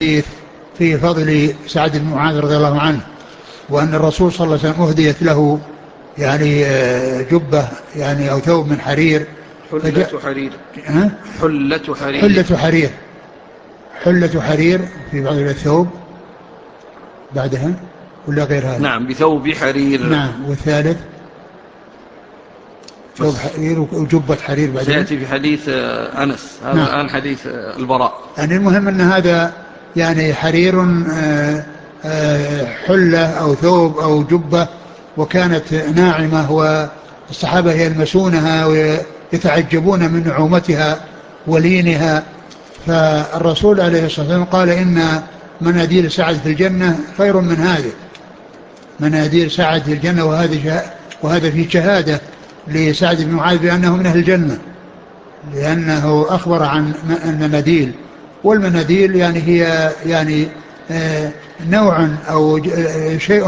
في فضل سعد بن معاذ رضي الله عنه، وأن الرسول صلى الله عليه وسلم أهديت له يعني جبة يعني أو ثوب من حرير. حلة حرير. حلة حرير. حلة حرير. حلة حرير في بعض الثوب بعدها ولا غير هذا؟ نعم، بثوب حرير. نعم. والثالث ثوب حرير وجبة حرير بعدين سيأتي في حديث أنس. هذا نعم. الآن حديث البراء. يعني المهم أن هذا يعني حرير حلة أو ثوب أو جبة، وكانت ناعمة والصحابة يلمسونها ويتعجبون من نعومتها ولينها. فالرسول عليه الصلاة والسلام قال إن مناديل سعد في الجنة خير من هذه. مناديل سعد في الجنة، وهذا في شهادة لسعد بن معاذ بأنه من أهل الجنة، لأنه أخبر عن المناديل. والمناديل يعني هي يعني نوع أو شيء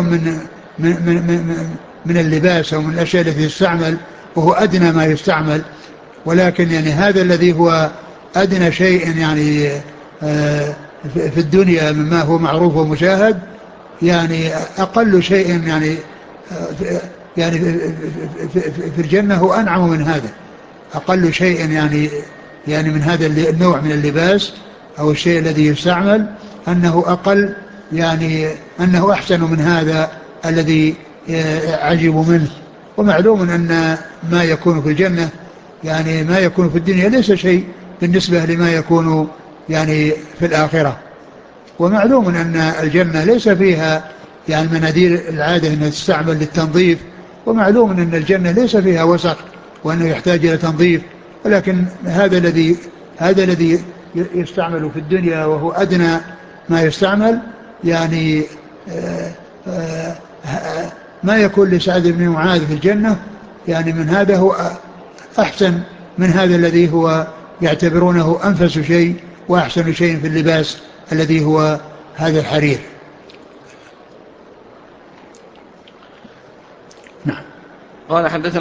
من اللباس أو من الأشياء التي تستعمل، وهو أدنى ما يستعمل. ولكن يعني هذا الذي هو أدنى شيء يعني في الدنيا مما هو معروف ومشاهد، يعني أقل شيء يعني في الجنة هو أنعم من هذا. أقل شيء يعني من هذا النوع من اللباس أو الشيء الذي يستعمل أنه أقل، يعني أنه أحسن من هذا الذي عجبوا منه. ومعلوم أن ما يكون في الجنة يعني ما يكون في الدنيا ليس شيء بالنسبة لما يكون يعني في الآخرة. ومعلوم أن الجنة ليس فيها يعني مناديل العادة أنها تستعمل للتنظيف، ومعلوم أن الجنة ليس فيها وسخ وأنه يحتاج إلى تنظيف. ولكن هذا الذي يستعمل في الدنيا وهو أدنى ما يستعمل، يعني ما يكون لسعد بن معاذ في الجنة يعني من هذا هو أحسن من هذا الذي هو يعتبرونه أنفس شيء وأحسن شيء في اللباس الذي هو هذا الحرير. نعم. قال حدثنا